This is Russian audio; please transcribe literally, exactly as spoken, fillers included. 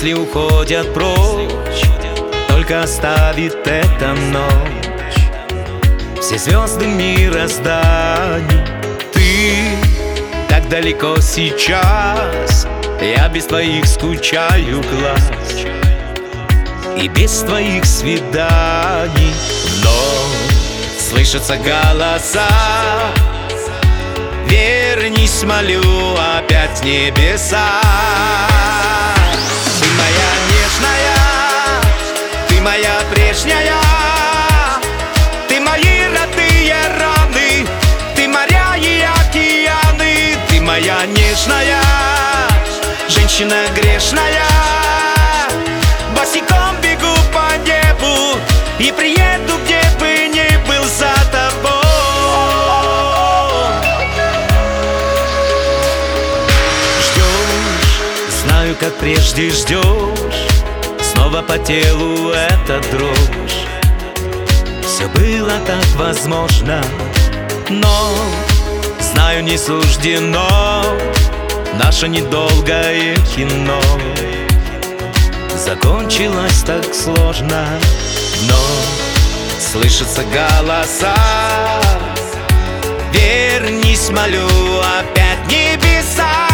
мысли уходят прочь, только оставит эта ночь все звезды мирозданий. Ты так далеко сейчас, я без твоих скучаю глаз и без твоих свиданий. Вновь слышатся голоса, вернись, молю, опять в небеса. Ты моя нежная, ты моя прежняя, ты мои родные раны, ты моря и океаны. Ты моя нежная, женщина грешная, босиком бегу по небу и приеду, где бы ни был, за тобой. Ждешь, знаю, как прежде ждешь, снова по телу эта дрожь. Все было так возможно, но знаю, не суждено наше недолгое кино закончилось так сложно. Но слышатся голоса, вернись, молю, опять в небеса.